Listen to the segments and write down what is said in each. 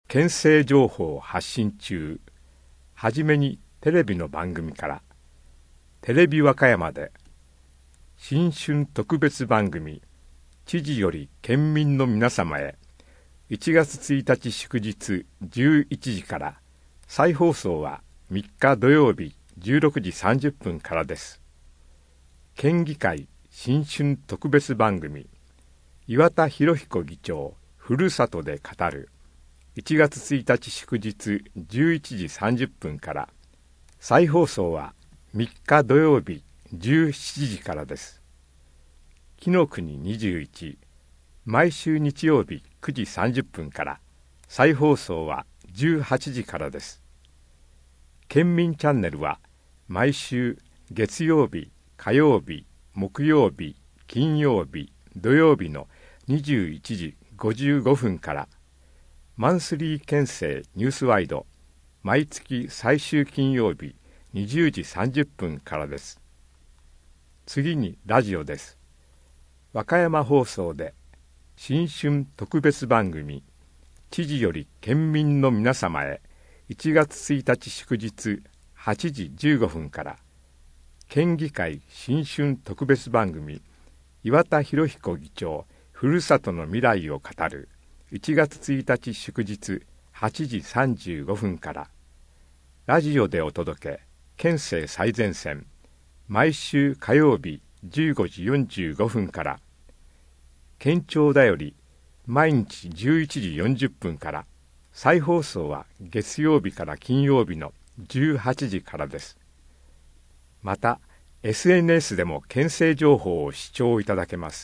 県政情報発信中。はじめにテレビの番組から。テレビ和歌山で新春特別番組、知事より県民の皆様へ、1月1日祝日11時から、再放送は3日土曜日16時30分からです。県議会新春特別番組、岩田博彦議長ふるさとで語る、1月1日祝日11時30分から、再放送は3日土曜日17時からです。紀の国21、毎週日曜日9時30分から、再放送は18時からです。県民チャンネルは毎週月曜日、火曜日、木曜日、金曜日、土曜日の21時55分から、マンスリー県政ニュースワイド、毎月最終金曜日20時30分からです。次にラジオです。和歌山放送で新春特別番組、知事より県民の皆様へ、1月1日祝日8時15分から、県議会新春特別番組、岩田博彦議長ふるさとの未来を語る、1月1日祝日8時35分から、ラジオでお届け、県政最前線、毎週火曜日15時45分から、県庁だより毎日11時40分から、再放送は月曜日から金曜日の18時からです。また、SNS でも県政情報を視聴いただけます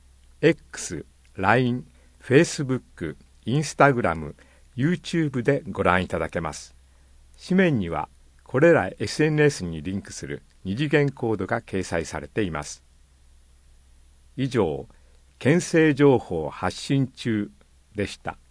。X、LINE、Facebook、Instagram、YouTube でご覧いただけます。紙面にはこれら SNS にリンクする二次元コードが掲載されています。以上、県政情報発信中でした。